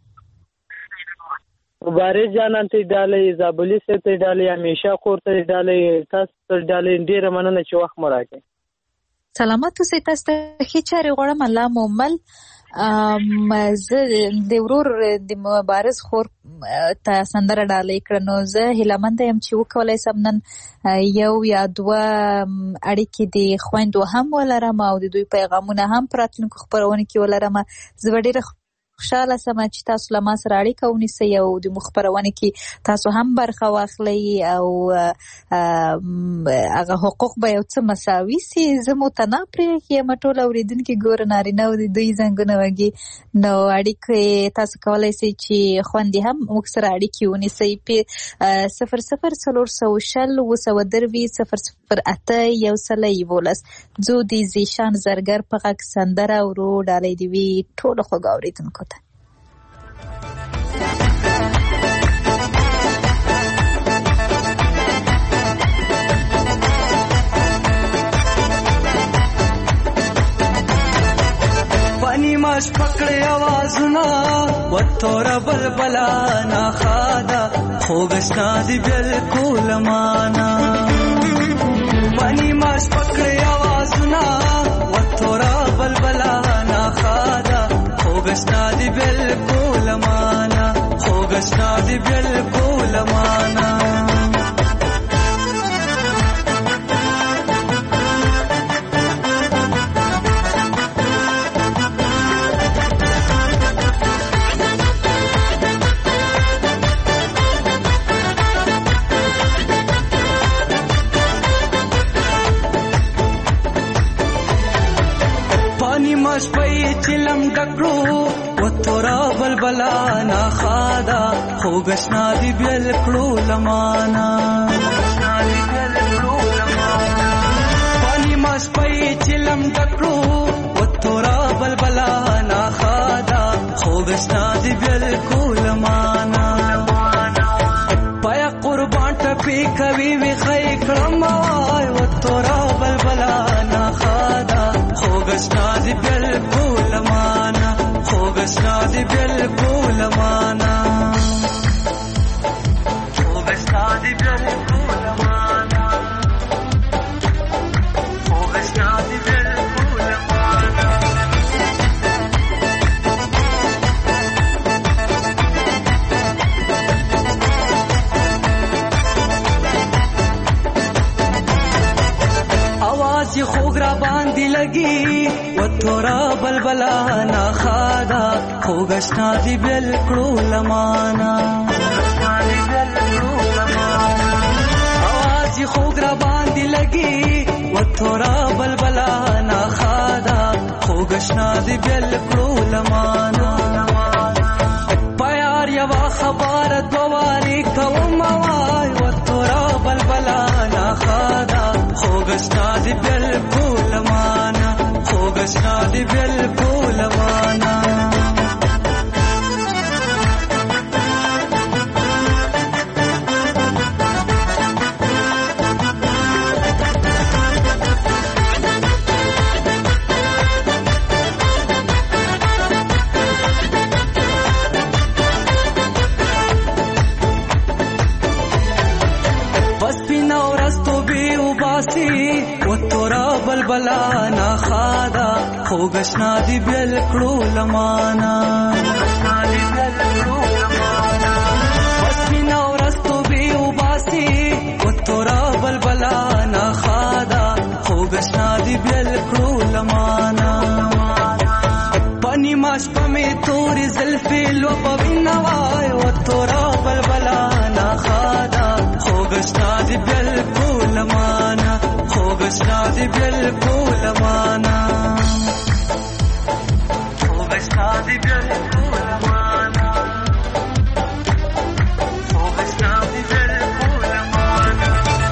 F: مبارز جانان ته یې ډالۍ، زابلي صاحب ته یې ډالۍ، همیشه خور ته یې ډالۍ، تاسو ته ډالۍ. ډېره مننه چې وخت مو راکړئ.
D: سلامت اوسئ. تاسو ته ښې چارې غواړم، الله مو مل. زه د ورور د مبارز خور ته سندره ډالۍ کړه، نو زه هیله منده یم چې وکولی سم نن یو یا دوه اړیکې د خویندو هم ولرم او د دوی پیغامونه هم په راتلونکو خپرونو کې ولرم. زه به ډېره خوشحاله سم چې تاسو له ما سره اړیکه ونیسئ او د مو خپرونې کې تاسو هم برخه واخلئ او هغه حقوق به یو څه مساوي سي. زه متنا پرېښې یم، ټول اورېدونکي ګوره نارینه او د دوی زنګونه وږي، نو اړیکې تاسو کولی سئ چې خوندې هم موږ سره اړیکې ونیسئ په صفر صفر څلور سوه شل اووه سوه درویشت صفر صفر اته یو سل یولس. ځو د زیشان زرګر په غږ سندره ورو ډالۍ دې وي ټولو خوږو اورېدونکو ته.
H: ماش پکړې आवाजونه وتور بلبلا نا خادا خوګشنا دی بالکل معنا پانی ماش پکړې आवाजونه وتور بلبلا نا خادا خوګشنا دی بالکل معنا خوګشنا دی بالکل معنا ماش پي چلم ډکړو وتورا بلبلا نا خادا خوګشنا دی بل کړو لمانا پانی ماش پي چلم ډکړو وتورا بلبلا نا خادا خوګشنا دی بل کړو لمانا پیا قربان ټپي کوي وی خې کړم وای وتورا بلبلا نا خادا خوګشنا دی بالکل معنا خوګشنا دی بالکل معنا خوګشنا دی بالکل معنا خوګشنا دی بالکل معنا आवाज ये खोगरा बांधी लगी वतोरा बलबला ना खादा खोगशना दी बिल्कुल लमाना आवाज ये खोगरा बांधी लगी वतोरा बलबला ना खादा खोगशना दी बिल्कुल लमाना प्यार यवा खबर दोवारी कवमावाय वतोरा बलबला ना खादा خوګشنا دی بالکل معنا خوګشنا دی بالکل معنا وتورا بلبلا نا خادا خوګشنا دی بالکل لمانا بس مینا ورستو بي وباسي وتورا بلبلا نا خادا خوګشنا دی بالکل لمانا پانی ماش پمه توري زلفي لو پوينا وای وتورا بلبلا نا خادا خوګشنا دی بالکل لمانا خوګشنا دی بالکل معنا خوګشنا دی بالکل معنا خوګشنا دی بالکل معنا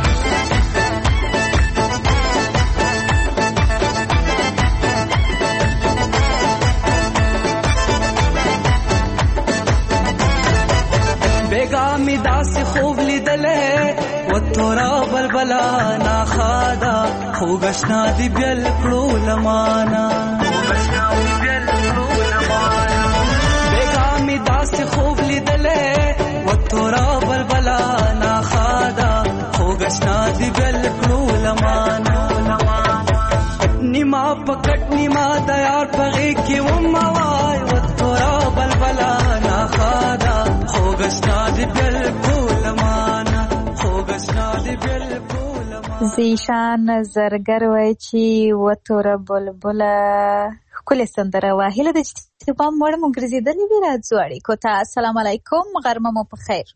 H: बेगा मी दास خوب لیدله وتورا بلبلا نا خادا خوګشنا دی بالکل لمانا خوګشنا دی بالکل لمانا بیگا می داس خوب لیدله وتورا بلبلا نا خادا خوګشنا دی بالکل لمانا نیما پکټ نیما دیار پغې کې وموای وتورا بلبلا نا خادا خوګشنا دی بالکل لمانا خوګشنا دی بالکل
D: زیشان زرګر وای چې وتوره بلبله ښکلې سندره وه. هیله ده چې پام وړ مو ګرځېدلې وي راځو اړیکو ته. السلام علیکم، غرمه مو په خیر.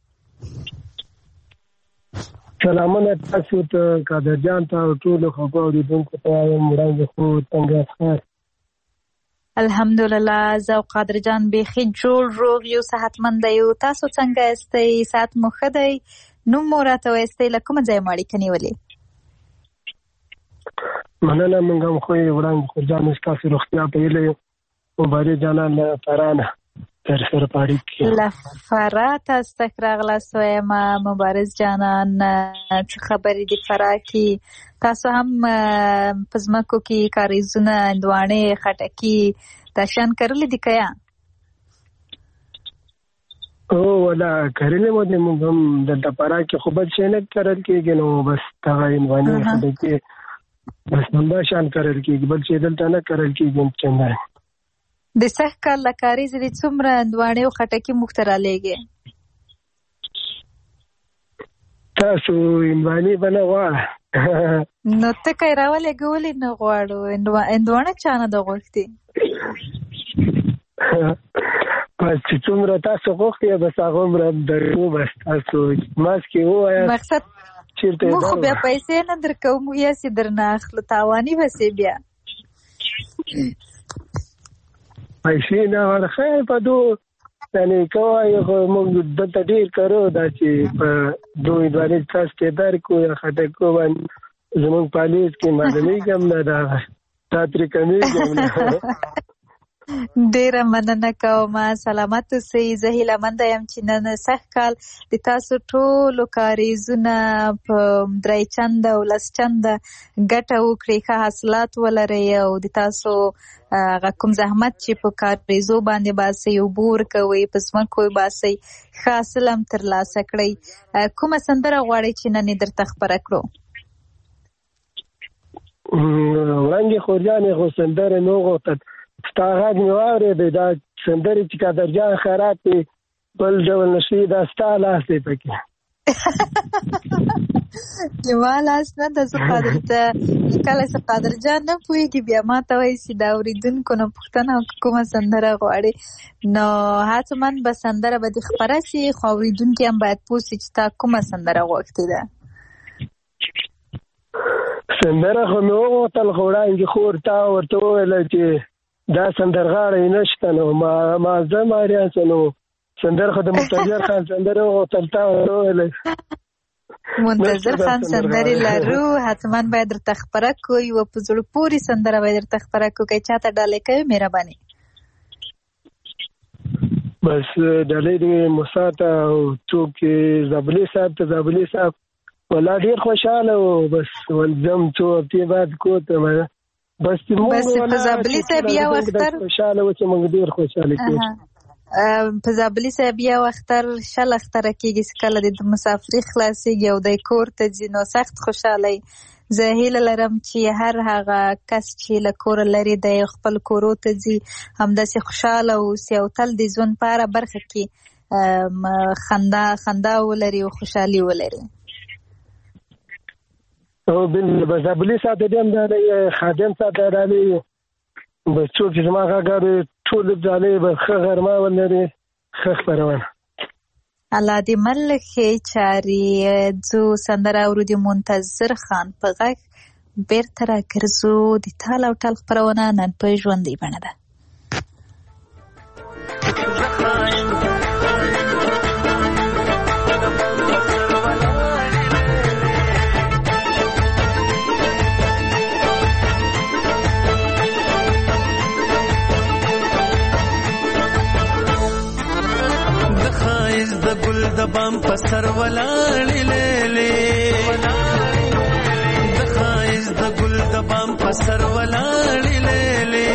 I: سلامونه تاسو ته قادر جان ته او ټولو خلکو اورېدونکو ته وایم وړاندې خو څنګه یاست؟
D: الحمدلله زه او قادر جان بیخي جوړ روغ یو، صحتمند یو. تاسو څنګه یاستئ؟ ساعت مو ښه دی؟ نوم مو راته وایستئ، له کومه ځایه مو اړیکه نیولې؟
I: مننه. موږ هم خو یې وړاندې خو جان ستاسو روغتیا په هیله یو. مبارک جانان له ترانه در سره پاړی کې
D: لفرا تاسو ته راغلاست وایم مبارز جانان څه خبرې دي فرا کې تاسو هم پزماکو کې کاریزونه اندوانه خټکی تاشان کړل دي کیا
I: او ولا کړلې مو دې موږ هم د لپاره کې خو بل شي نه کړل کېږي نو بس هغه اندوانه خټکی بس نمبر شان کړل کېږي بل شي دلته نه کړل کېږي څنګه
D: د سخت کار لکاریز دې څومره اندوانه او خټکی مخترا لګي
I: تاسو اندوانه بنه واه
D: نو ته کای راولې ګولې نه غواړو اندوانه چانه د غوښتي
I: پس چې څومره تاسو غوښتي بس هغه عمر درو بس تاسو ماسکي وایا
D: مقصد مو خو بیا پیسې نه درکو مو یا سي درنه اخلو تاواني وسې بیا
I: پیسې نه ورخه په دو یعنی کوای خو موږ دلته ډیر کړو دا چې په دوی باندې تاسو ته درکو یا خټکو باندې زموږ پالیس کې معلومي کوم نه دا تا تر کمی کوم نه
D: ډیر مننه کوم سلامت سي زهيله مند يم چې نن سخت کال د تاسو ټول کاریزونه په درې چنده او لس چنده ګټه وکړي ښه حاصلات ولري او د تاسو هغه کوم زحمت چې په کاریزو باندې باسي او بور کوي پس ما کوئی باسي خاصلم تر لاسه کړی کومه سندره غواړي چې نن درته خبره کړو
I: وړاندې خورجانې خو سندره نو غوښتل ستاغه نیواره د دا سندري چې کا درجه خراب دی بل ډول نشي دا ستاله سي پکې
D: جمال اسنه د قادر ته کله څه قادر جان نه پويږي بیا ما ته وایي چې دا اوریدونکو نو پښتنه کومه سندره غواړي نو حتمن به سندره به د خبره شي خو اوریدونکو هم باید پوښتنه چې تا کومه سندره غوښتي ده
I: سندره خو نو تل غوړانګي خور تا ورته ویل چې دا سندرغاړی نشته نو ما ما زماریا سنو سندر خو د منتظر خان سندره او تلتا وروله
D: منتظر خان سندري لرو حتمان باید درته خبره کوي او په زړه پوری سندره باید درته خبره کوي چاته ډالې کوي مهرباني
I: بس ډالې دې مساته او څوک زبلی صاحب ته زبلی صاحب ولا ډیر خوشاله او بس ولزم څو په بعد کوته بس
D: بس په زابلی صاحب یا وختر
I: خوشاله و چې موږ ډیر خوشاله کیږو
D: په زابلی صاحب یا وختر شل اختر کېږي کله د مسافرۍ خلاصيږي او د کور ته ځینو سخت خوشاله زه هیله لرم چې هر هغه کس چې له کور لري د خپل کورو ته ځي همداسې خوشاله او سیاو تل د ژوند په اړه برخه کې خندا خندا ولري او خوشحالي ولري
I: او بل بزابلی ساده دیم دا خادم ساده رالی بس څوک چې ما غاړي ټول ځالې به خغرما ولري خخ پروان
D: الله دې ملک چاري زو سندره ورودي منتظر خان په غږ بیرته راګرځو د تال او تل خبرونه نن په ژوندۍ بڼه ده
E: ګل د بام په سر ولاړې لېلې د خایز د ګل د بام په سر ولاړې لېلې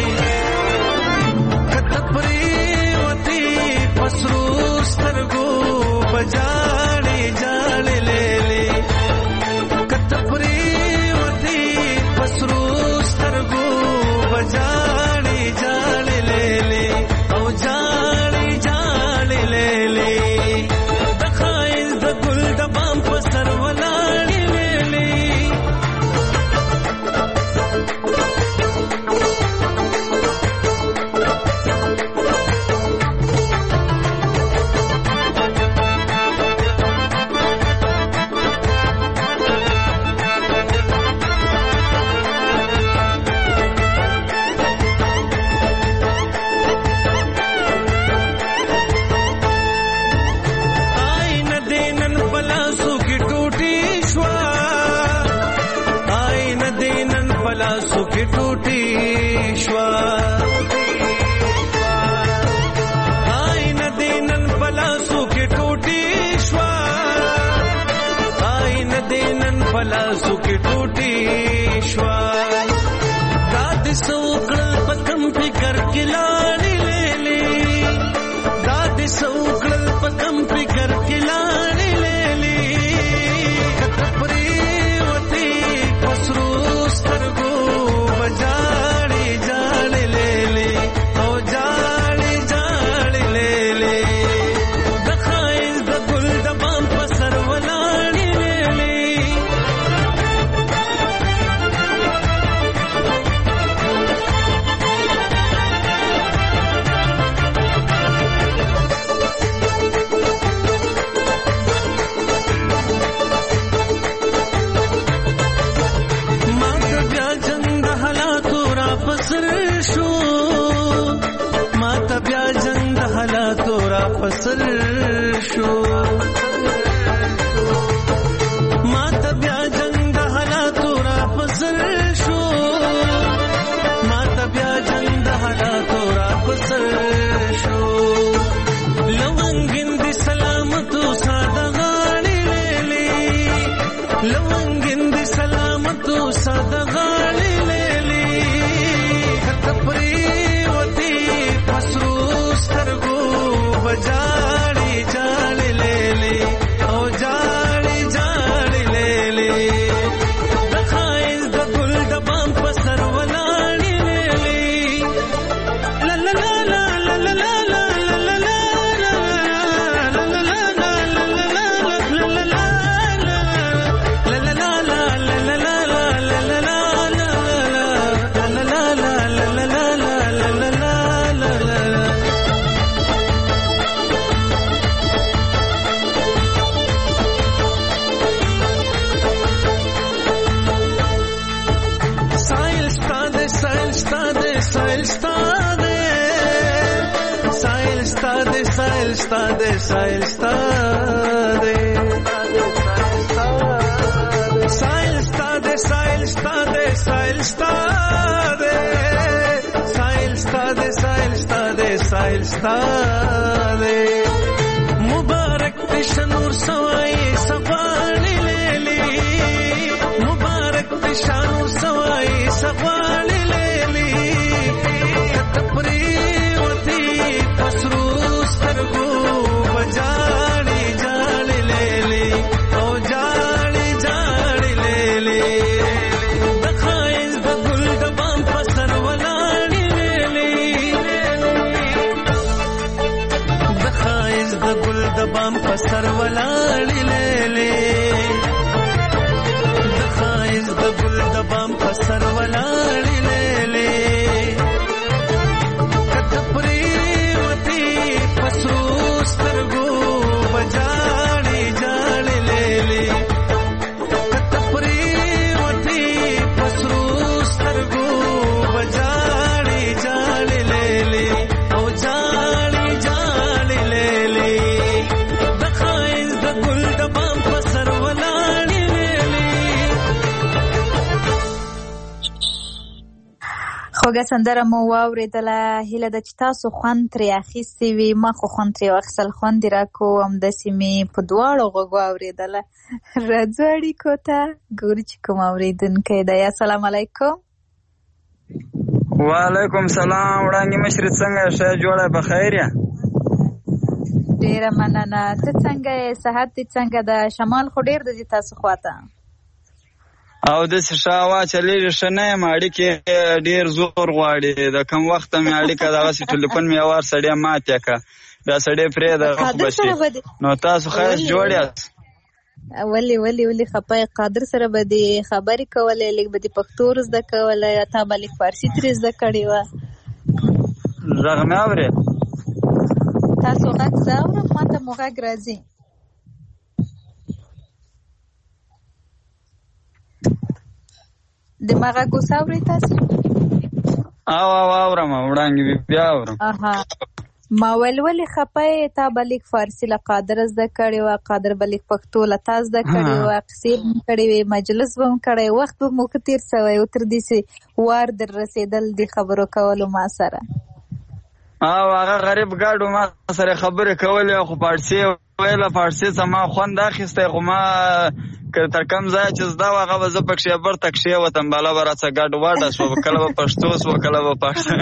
E: کته پرې وتی پسرو سترګو بجاړې جاړې لېلې کته پرې وتی پسرو سترګو بجاړې جاړې لېلې او جاړې جاړې لېلې
H: پلاسو کې ټوټي شوای دا د سوکړل په کم فکر کې لاړې لېلې دا د سوکړل په کم فکر کې لاړې لېلې کته پرې وتی پسرو سترګو بجاړې جاړې لېلې او جاړې جاړې لېلې د خایز د ګل د بام په سر ولاړې لېلې فصل شو ما ته بیا جنگ د حالاتو را فصل شو ما ته بیا جنگ د حالاتو را فصل شو لونګین دي سلامتو ساده غاړي لېلې لونګین دي سلامتو ساده غاړي لېلې کته پرې وتی پسرو سترګو بجاړي جاړي لېلې او جاړي جاړي لېلې د خایز د ګل د بام په سر ولاړې لېلې لا لا لا لا لا لا لا لا لا لا Stade, sail stade, sail stade, sail stade, sail stade, sail stade, sail stade, sail stade. Mubarak tishanur sawai safani leli, Mubarak tishanur sawai safani leli. Katapri wati pasru سترګو بجاړي جاړي لېلې او جاړي جاړي لېلې د خایز د ګل د بام په سر ولاړې لېلې د خایز د ګل د بام په سر ولاړې لېلې د خایز د ګل د بام په سر ولاړې لېلې کته پرې پسرو سترګو بجاړي جاړي لېلې کته پرې وتی پسرو سترګو بجاړي جاړي لېلې او جاړي جاړي لېلې د خایز د ګل د بام په سر ولاړې لېلې
D: خوږه سندره مو واورېدله. هیله ده چې تاسو خوند ترې اخیستی وي. ما خو خوند ترې واخیستل، خوند یې راکو. همداسې مې په دواړو غوږو اورېدله. راځو اړیکو ته، ګورو چې کوم اورېدونکی دی. السلام علیکم.
J: وعلیکم سلام. وړانګې مشرې څنګه یې؟ ښه جوړه بخیر یې؟
D: ډېره مننه. ته څنګه یې؟ صحت دې څنګه ده؟ شمال خو ډېر دی تاسو خواته.
J: او داسې ښه هوا چلېږي، ښه نه یم. اړیکې ډېر زور غواړي. د کم وخته مې اړیکه دغسې ټلیفون مې وار سړی ماتې کړه، بیا سړی پرېږده خو به شي. نو تاسو ښایست جوړ یاست؟
D: ولې ولې ولې خفه یې؟ قادر سره به دې خبرې کولې، لږ به دې پښتو زده کولی، تا به لږ فارسي ترې زده کړې وه.
J: غږ مې اورې؟
D: تاسو غږ زه اورم، ما ته مو غږ راځي. د ما غږ اوس اورئ تاسو؟
J: او او اورم وړانګې بیا اورم.
D: ما ویل ولې خفه یې؟ تا به لیک فارسي له قادر زده کړې وه، قادر به لیک پښتو له تا زده کړې وه، قصې به مو کړې وې، مجلس به مو کړی، وخت به مو ښه تېر سوی و تر دې چې وار در رسېدل دې خبرو کولو ما سره.
J: او هغه غریب ګاډو ما سره خبرې کولې خو فارسي ویله فارسي څه ما خوند اخیستی خو ما که تر کم ځای چې زده و هغه به زه پکښې برته کښېوتم بالا به راڅه ګډ وډه شوه کله به پښتو شوه کله به پښتو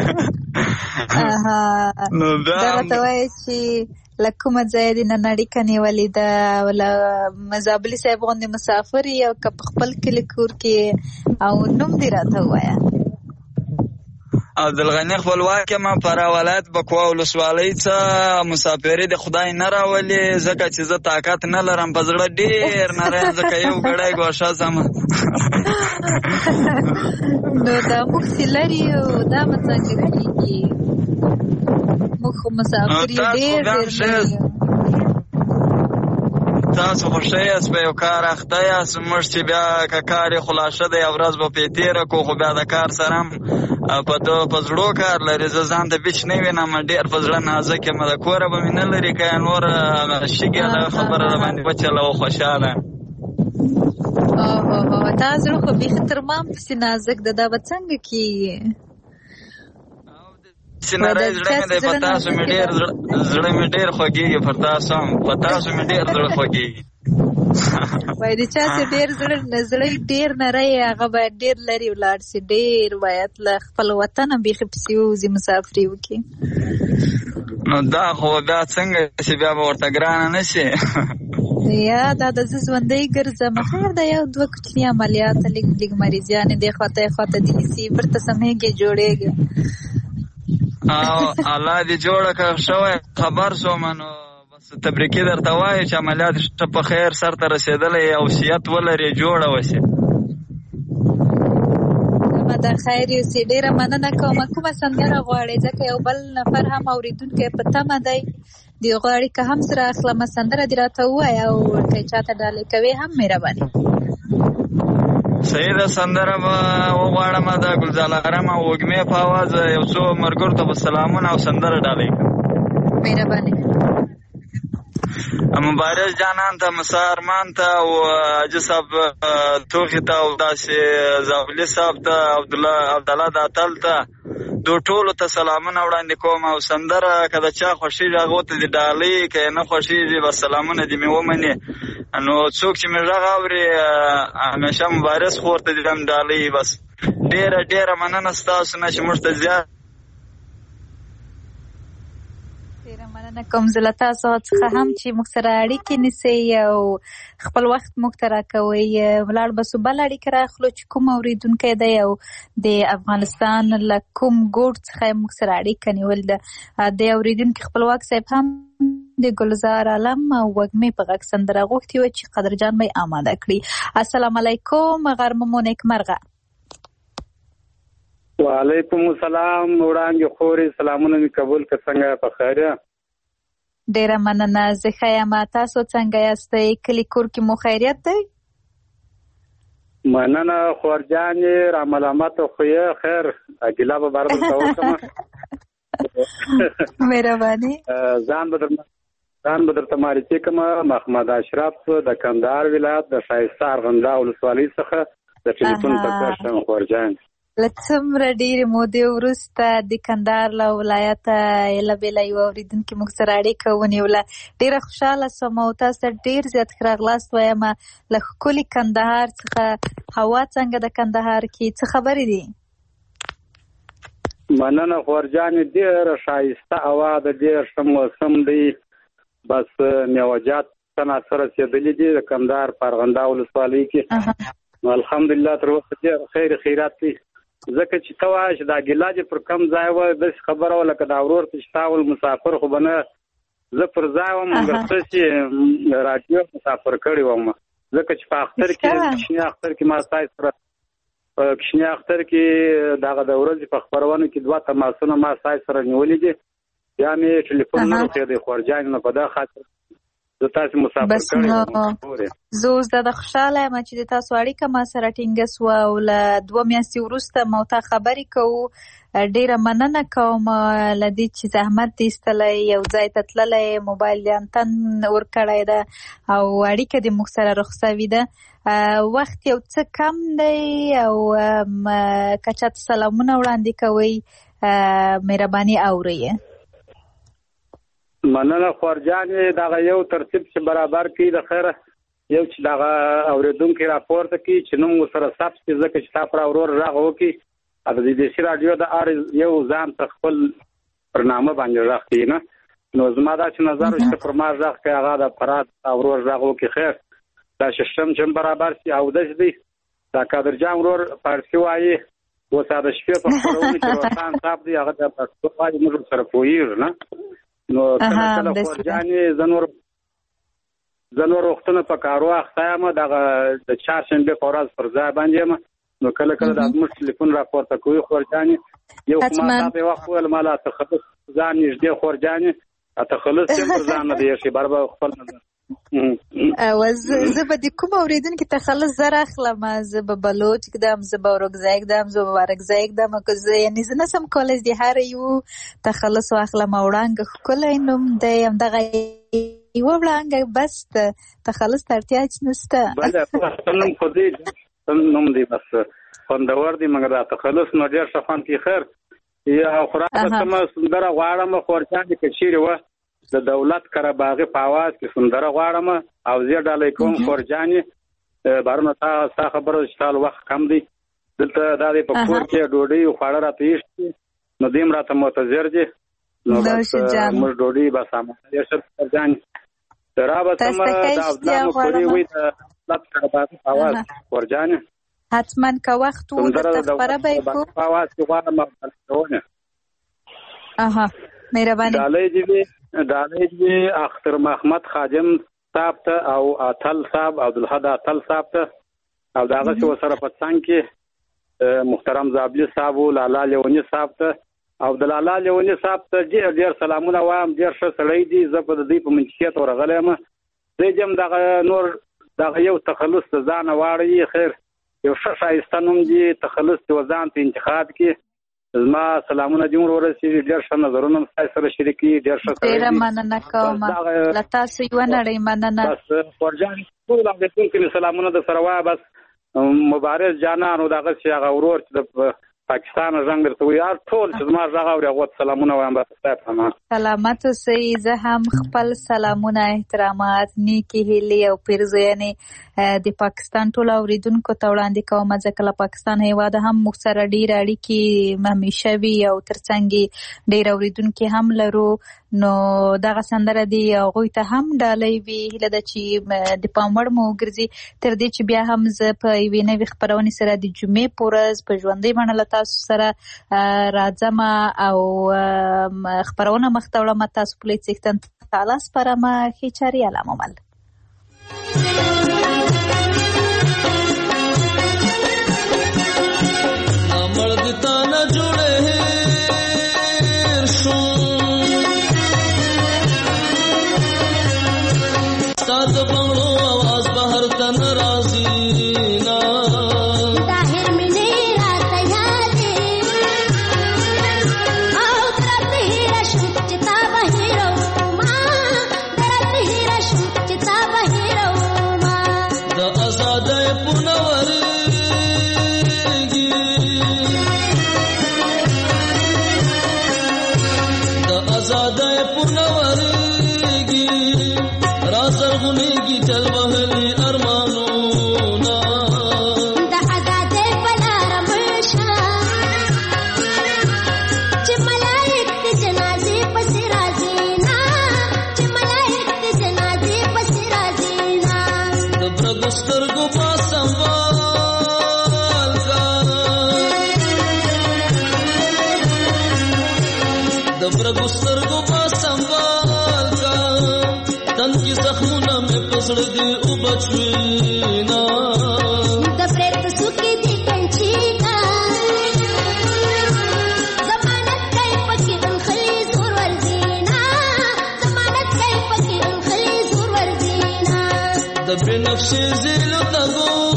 D: نو دا راته وایي چې له کومه ځایه دې نن اړیکه نیولې ده او له مزابلي صاحب غوندې مسافر یې او که په خپل کلي کور کې او نوم دې راته ووایه.
J: عبدالغني خپلواک یم فراه ولایت بکوا ولسوالۍ څخه مسافري د خدای نه راولي ځکه چې زه طاقت نه لرم په زړه ډېر نری ځکه یو ګړی ګوښه ځم
D: نو دا موږ چې لري دا به څنګه کېږي موږ خو مسافر یو ډېر ډېر تاسو خو ښه یاست په یو کار اخته یاست موږ چې بیا که کار یې خلاصه دی یو ورځ به پې تېره کړو خو بیا د کار سره هم په ده په زړو کار لري زه ځان ته بیچ نه وینم ډېر په زړه نازک یم د کوره به مې نه لري که یا نور شګې هغه خبره راباندې وچلوه خوشحاله تا زړه خو بیخي تر ما پسې نازک ده دا به څنګه کېږي
J: چې نری زړه مې دی په تاسو مې ډېر زړه مې ډېر خوږېږي پر تاسو هم په تاسو مې ډېر زړه خوږېږي
D: وایي د چا چې ډېر زړه زړه ډېر نری هغه باید ډېر لرې ولاړ شي ډېر باید له خپل وطنه بیخي پسې ووځي مسافري وکړي
J: نو دا خو بیا څنګه چې بیا به ورته ګرانه نه شي
D: یا دا د زه ژوندی ګرځم خیر ده یو دوه کوچني عملیات لږ لږ مریضیانې دې خواته یې خواته دې نیسي بیرته سمېږي جوړېږي
J: او الله دې جوړه که شوی خبر شوم نو بس تبریکي درته وایو چې عملیات ښه په خیر سرته رسېدلی او صحت ولرې جوړه وشي
D: دا خیر یوسي ډېره مننه کوم کومه سندره غواړې ځکه یو بل نفر هم اورېدونکی په تمه دی د هغو اړیکه هم سره اخلمه سندره دې راته ووایه او که چاته ډالۍ کوې هم مهرباني
J: صحیح ده سندره به وغواړم د ګلزارم او وږمې په اواز یو څو ملګرو ته به سلامونه او سندره ډالۍ کړم
D: مهرباني
J: مبارز جانان ته مسا ارمان ته او حاجي صاحب توخي ته او داسې زابلي صاحب ته عبدالله عبدالله داتل ته دو ټولو ته سلامونه وړاندې کوم او سندره که د چا خوښېږي هغو ته دې ډالۍ که یې نه خوښېږي بس سلامونه دې مې ومني نو څوک چې مې غږ اوري همیشه مبارز خور ته دې هم ډالۍ بس ډېره ډېره مننه ستاسو نه چې موږ ته زیات
D: مننه کوم زه له تاسو څخه هم چې موږ سره اړیکې نیسئ او خپل وخت موږ ته راکوئ ولاړ به سو بل اړیکه راخلو چې کوم اورېدونکی دی او د افغانستان له کوم ګوټ څخه موږ سره اړیکه نیول ده د اورېدونکي خپلواک صاحب هم د ګلزار عالم او وږمې په غږ سندره غوښتې وه چې قدرجان به یې آماده کړي. السلام علیکم غرمه مو نیکمرغه.
K: وعلیکم السلام وړاندې خورې سلامونه مې قبول که څنګه په خیر یه؟
D: ډېره مننه زه ښه یم تاسو څنګه یاستئ کلي کور کې مو خیریت دی؟
K: مننه خورجانې راملامت خو یې خیر ګیله به بار درته وکړم
D: مهرباني
K: ځان به ځان به درته معرفي کړم محمد اشرف د کندهار ولایت د ښایسته ارغنداو ولسوالۍ څخه د ټلیفون په کار شم خورجان
D: له څومره ډېرې مودې وروسته د کندهار له ولایته ایله بېله یو اورېدونکي موږ سره اړیکه ونیوله ډېره خوشحاله سوم او تاسو ته ډېر زیات ښه راغلاست وایم له ښکلي کندهار څخه هوا څنګه د کندهار کې څه خبرې دي؟
K: مننه خورجانې ډېره ښایسته هوا ده ډېر ښه موسم دی بس میوجات صنعت سره رسېدلي دي د کندهار په ارغنداو ولسوالۍ کې نو الحمدلله تر اوسه ډېر خیر خیرات دی ځکه چې ته وایې چې دا ګیله دې پر کم ځای وه داسې خبره وه لکه دا ورور ته چې تا ول مسافر خو به نه زه پر ځای وم مګر ته چې راډیو مسافر کړی وم ځکه چې په اختر کې کشني اختر کې ما ستاسو سره په کشني اختر کې دغه د ورځې په خپرونه کې دوه تماسونه ما ستاسو سره نیولي دي بیا مې ټلیفون نه رسېدی خورجان نه په دا خاطر زه تاسو مسافر کړی
D: زه اوس د خوشحاله یم چې د تاسو اړیکه ما سره ټینګه سوه او له دوه میاشتې وروسته مو ته خبرې کوو ډېره مننه کوم له دې چې زحمت دې ایستلی یو ځای ته تللی موبایل دې انتن ورکړی ده او اړیکه دې موږ سره رخصوي ده وخت یو څه کم دی او که چاته سلامونه وړاندې کوئ مهرباني اورئ
K: مننه خورجانې دغه یو ترتیب چې برابر کړي د خیره یو چې دغه اورېدونکي راپورته کړي چې نوم ورسره ثبت کړي ځکه چې تا پر اورور غږ وکړي او د دیسي راډیو د ار یو ځان ته خپل برنامه باندې غږ کړي نه نو زما دا چې نظر چې پر ما غږ کوي هغه د فراد اورور غږ وکړي خیر دا سیستم چې برابر شي او د دې دا قادر جان ورور فارسی وایي وسه د شپې په خبرونه کې روان صاحب دی هغه د پښتو وایي موږ سره پوهیږو نه نو کله کله خورجانې زنور زنور وختونه په کارو اخته ما د چهارشنبه په ورځ پر ځای باندې ما نو کله کله د موږ ټلیفون راپورته کوي خورجانې یو ما په وخت ول مالا تخصص ځان نږدې خورجانې تخلص چې پر ځان دی شي برابر خپل نظر
D: او زه به د کوم اوریدونکو تخلص زره اخلم زه به بلوچ کدم زه به ورګزای کدم زه به ورګزای کدم که زه یعنی زه نسم کولای دی هر یو تخلص واخلم وړاندې کولای نوم د یم دغه یو وړاندې بس تخلص ترتیب نشته
K: بل نوم خو دې نوم دی بس خوندور دی مګر تخلص نو ډیر شفان کی خیر یا خرابه سم سندره غواړم خورچاندې کچيره و د دولت کرباغي په आवाज کې سندره غواړم او زه ډالې کوم خورجانې بارونه تا خبره شتال وخت کم دی دلته د دې په کور کې ډوډۍ خوړه راته ایستي نو دیم راته متذر دي نو بس موږ ډوډۍ بس هم یې شپ ځان ترابه سم د افضل مخوري وي د دولت کرباغي په आवाज خورجانې
D: حتما که وخت و درته خبره به کو
K: په आवाज کې غواړم خپلونه
D: اها مهرباني
K: ډالې دی دالې دی اختر محمد خادم صاحب ته او اتل صاحب عبدالحد اتل صاحب ته او داغه څو سره پڅان کې محترم زابلی صاحب او لالا لیونی صاحب ته او د لالا لیونی صاحب ته ډیر ډیر سلامونه وایم ډیر ښه سړی دی زه په دې په منشیت ورغلم زه جام دغه نور دغه یو تخلص ځان واړی خیر یو ښه شایستانوم دی تخلص ځان ته انتخاب کې زما سلامونه جمهور ورسېږي ډېر ښه نظرونه ستاسو سره شریکي ډېر ښه
D: ډېره مننه کوم له تاسو یو نړۍ مننه
K: بس خورجان ټول اوریدونکو سلامونه د سره وای بس مبارز جانانو دغه چې هغه ورور چې د پاکستان رنګ درته وي ټول چې زما هغه اوري هغه سلامونه وایم بس تاسو
D: سلامت اوسئ زه هم خپل سلامونه احترامات نیکی هیلې او پیرزوینې د پاکستان ټول اوریدونکو ته وړاندې کوم ځکه له پاکستان هیواد هم موږ سره ډېر اړیکې همیشه وي او ترڅنګ ډېر اوریدونکو هم لرو نو دغه سندره دی هغوی ته هم ډالۍ وي هیله ده چې د پام وړ مو وګرځي تر دې چې بیا هم زه په یوې نوې خپرونې سره د جمعې په ورځ په ژوندۍ بڼه له تاسو سره راځم او خپرونه مخته وړم تاسو پلی څښتن تعالی سپارم ښې چارې الله ممل
L: the benefits